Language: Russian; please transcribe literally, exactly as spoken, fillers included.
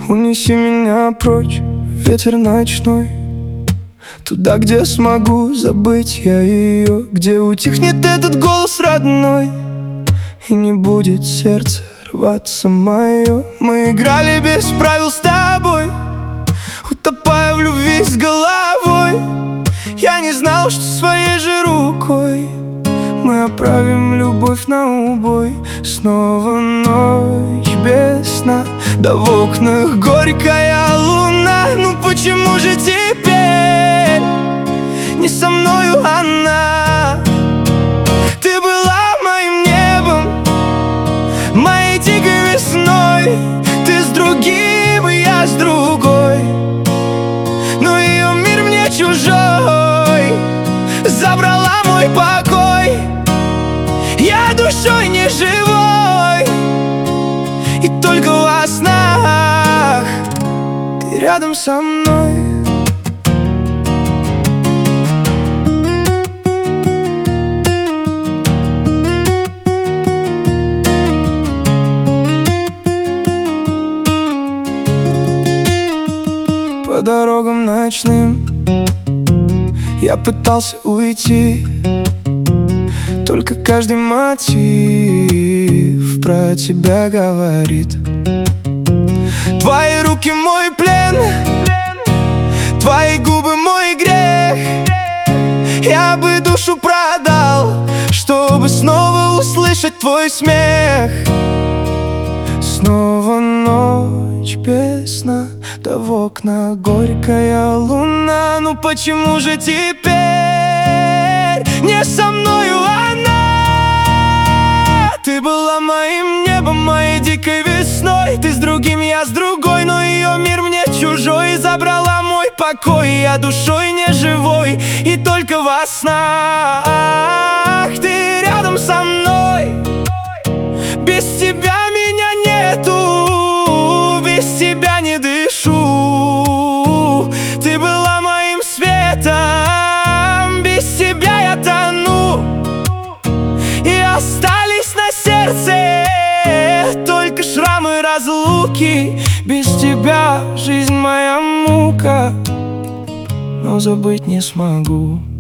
Унеси меня прочь, ветер ночной, туда, где смогу забыть я ее, где утихнет этот голос родной, и не будет сердце рваться мое. Мы играли без правил с тобой, утопая в любви с головой. Я не знал, что своей же рукой мы оправим любовь на убой. Снова ночь без сна, да в окнах горькая луна. Ну почему же теперь не со мною она? Ты была моим небом, моей дикой весной. Ты с другим, и я с другой, но ее мир мне чужой. Забрала мой покой, я душой не живой, и только во снах ты рядом со мной. По дорогам ночным я пытался уйти, только каждый мотив про тебя говорит. Твои руки мой плен, твои губы мой грех. Я бы душу продал, чтобы снова услышать твой смех. Снова ночь без сна, да в окна горькая луна. Ну почему же теперь не со мною она? Ты была моим небом, моей дикой весной. Ты с другим, я с другой, но ее мир мне чужой. Забрала мой покой, я душой не живой, и только во снах ты рядом со мной. Без тебя меня нету, без тебя не дышу. Ты была моим светом, без тебя я тону. И остались на сердце только шрамы разлуки. Без тебя жизнь моя мука, но забыть не смогу.